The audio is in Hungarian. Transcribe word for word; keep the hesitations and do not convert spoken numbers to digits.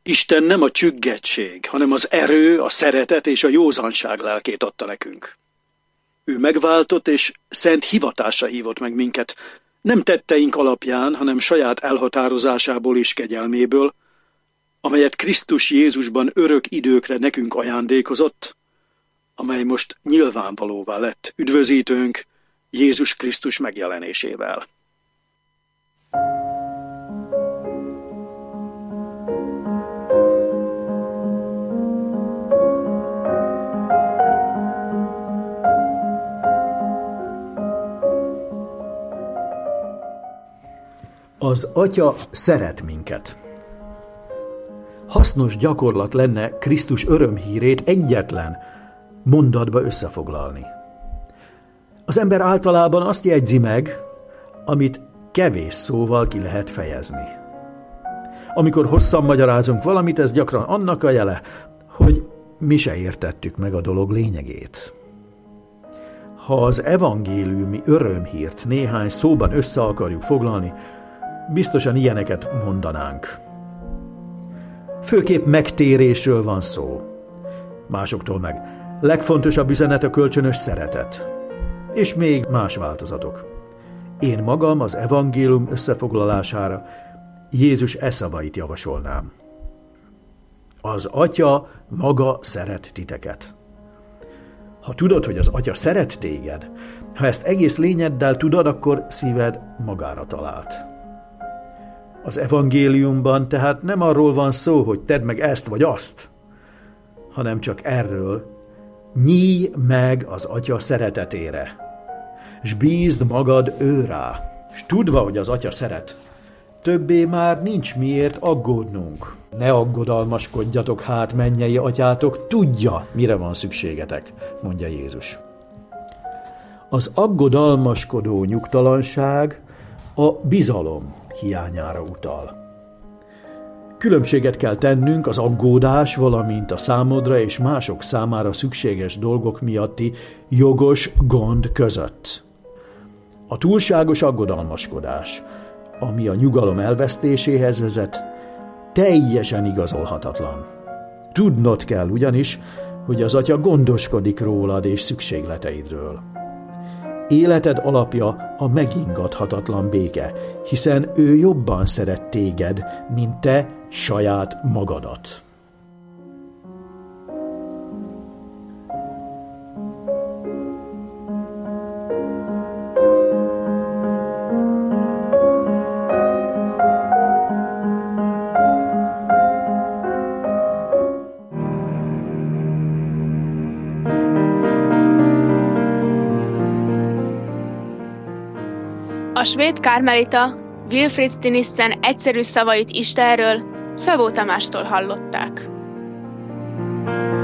Isten nem a csüggettség, hanem az erő, a szeretet és a józanság lelkét adta nekünk. Ő megváltott és szent hivatásra hívott meg minket, nem tetteink alapján, hanem saját elhatározásából és kegyelméből, amelyet Krisztus Jézusban örök időkre nekünk ajándékozott, amely most nyilvánvalóvá lett üdvözítőnk Jézus Krisztus megjelenésével. Az Atya szeret minket. Hasznos gyakorlat lenne Krisztus örömhírét egyetlen mondatba összefoglalni. Az ember általában azt jegyzi meg, amit kevés szóval ki lehet fejezni. Amikor hosszan magyarázunk valamit, ez gyakran annak a jele, hogy mi se értettük meg a dolog lényegét. Ha az evangéliumi örömhírt néhány szóban össze akarjuk foglalni, biztosan ilyeneket mondanánk. Főképp megtérésről van szó. Másoktól meg legfontosabb üzenet a kölcsönös szeretet. És még más változatok. Én magam az evangélium összefoglalására Jézus e szavait javasolnám. Az Atya maga szeret titeket. Ha tudod, hogy az Atya szeret téged, ha ezt egész lényeddel tudod, akkor szíved magára talált. Az evangéliumban tehát nem arról van szó, hogy tedd meg ezt vagy azt, hanem csak erről: nyílj meg az Atya szeretetére, s bízd magad ő rá, s tudva, hogy az Atya szeret, többé már nincs miért aggódnunk. Ne aggodalmaskodjatok hát, mennyei atyátok, tudja, mire van szükségetek, mondja Jézus. Az aggodalmaskodó nyugtalanság a bizalom hiányára utal. Különbséget kell tennünk az aggódás, valamint a számodra és mások számára szükséges dolgok miatti jogos gond között. A túlságos aggodalmaskodás, ami a nyugalom elvesztéséhez vezet, teljesen igazolhatatlan. Tudnod kell ugyanis, hogy az Atya gondoskodik rólad és szükségleteidről. Életed alapja a megingathatatlan béke, hiszen ő jobban szeret téged, mint te saját magadat. A svéd kármelita Wilfrid Stinissen egyszerű szavait Istenről Szabó Tamástól hallották.